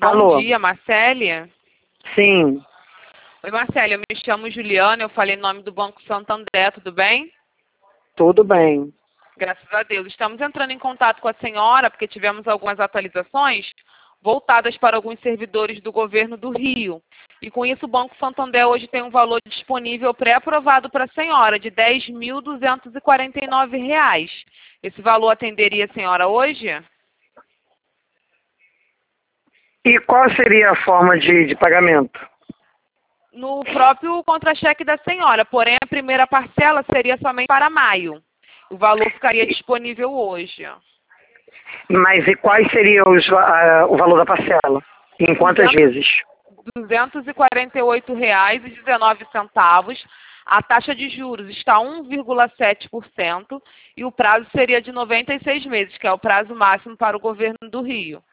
Bom Alô? dia, Marcélia. Sim, Oi, Marcélia, eu me chamo Juliana, eu falei em nome do Banco Santander, tudo bem? tudo bem. Graças a Deus. Estamos entrando em contato com a senhora porque tivemos algumas atualizações voltadas para alguns servidores do governo do Rio. E com isso o Banco Santander hoje tem um valor disponível pré-aprovado para a senhora de R$ 10.249. Esse valor atenderia a senhora hoje? E qual seria a forma de pagamento? No próprio contra-cheque da senhora, porém a primeira parcela seria somente para maio. O valor ficaria disponível hoje. Mas e quais seriam o valor da parcela? Em quantas vezes? R$ 248,19. A taxa de juros está 1,7% e o prazo seria de 96 meses, que é o prazo máximo para o governo do Rio.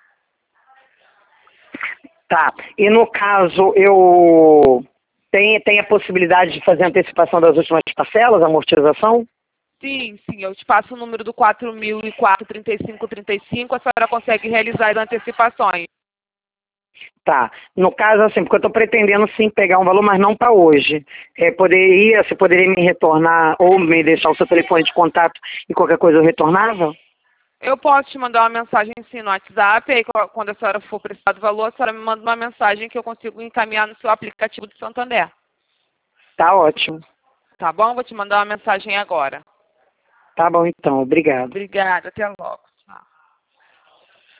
Tá. E no caso, eu tenho a possibilidade de fazer antecipação das últimas parcelas, amortização? Sim, eu te passo o número do 4004-3535, a senhora consegue realizar as antecipações. Tá. No caso, assim, porque eu estou pretendendo sim pegar um valor, mas não para hoje. Você poderia me retornar ou me deixar o seu telefone de contato e qualquer coisa eu retornava? Eu posso te mandar uma mensagem sim no WhatsApp, aí quando a senhora for precisar do valor, a senhora me manda uma mensagem que eu consigo encaminhar no seu aplicativo do Santander. Tá ótimo. Tá bom? Vou te mandar uma mensagem agora. Tá bom então, obrigado. Obrigada, até logo.